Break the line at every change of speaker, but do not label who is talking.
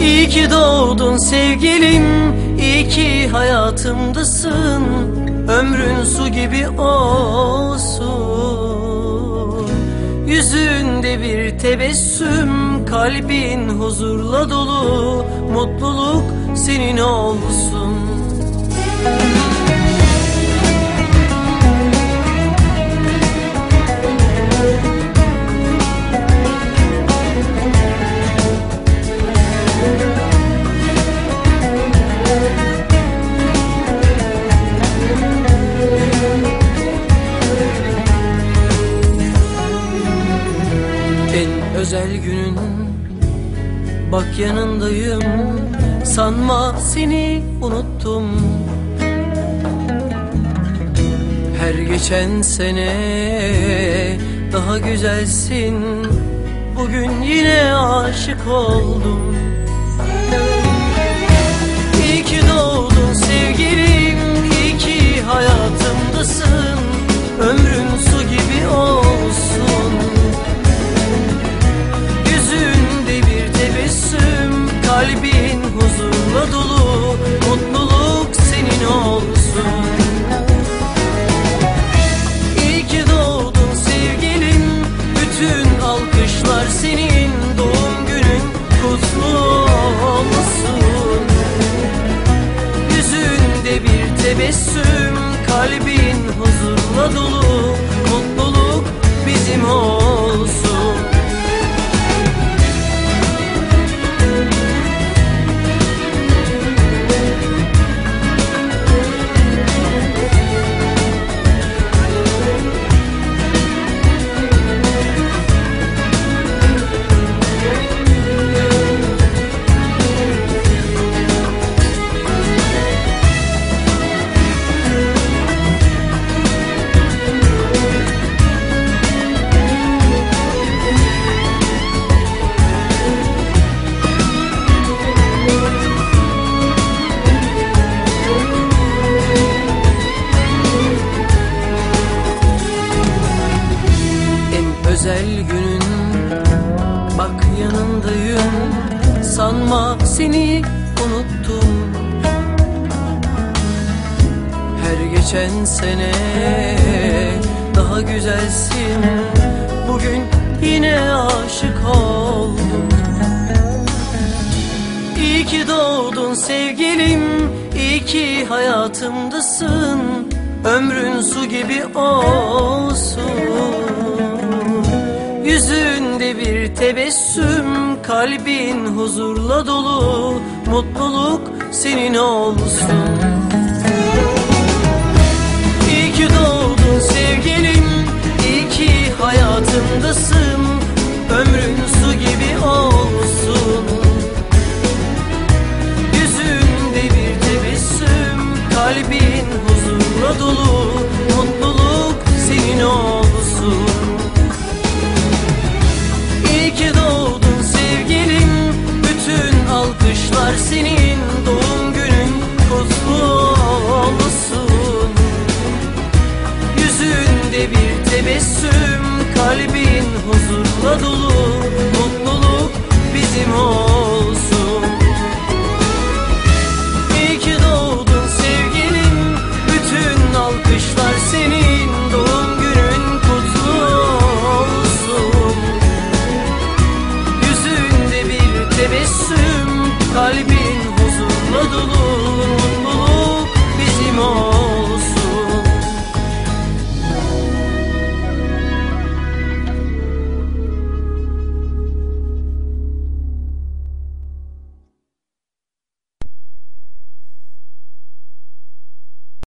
İyi ki doğdun sevgilim, iyi ki hayatımdasın. Ömrün su gibi olsun. Yüzünde bir tebessüm, kalbin huzurla dolu. Mutluluk senin olsun. En özel günün, bak yanındayım. Sanma seni unuttum. Her geçen sene daha güzelsin. Bugün yine aşık oldum. İyi ki doğdun sevgilim, iyi ki hayatımdasın. Ömrün su gibi olsun. Yüzünde bir tebessüm, kalbin huzurla dolu. Mutluluk senin olsun. İyi ki doğdun sevgilim, bütün alkışlar senin. Doğum günün kutlu olsun. Yüzünde bir tebessüm, kalbin huzurla dolu. Mutluluk bizim olsun. Özel günün, bak yanındayım. Sanma seni unuttum. Her geçen sene daha güzelsin. Bugün yine aşık oldum. İyi ki doğdun sevgilim, iyi ki hayatımdasın. Ömrün su gibi olsun. Yüzünde bir tebessüm, kalbin huzurla dolu. Mutluluk senin olsun. İyi ki doğdun sevgilim, iyi ki hayatımdasın. Ömrün su gibi olsun. Yüzünde bir tebessüm, kalbin huzurla dolu. Mutluluk senin olsun. İyi ki doğdun sevgilim, bütün alkışlar senin. Doğum günün kutlu olsun. Yüzünde bir tebessüm, kalbin huzurla dolu. Mutluluk bizim olsun. İyi ki doğdun sevgilim, bütün alkışlar senin. Doğum günün kutlu olsun. Yüzünde bir tebessüm, kalbin huzurla dolu.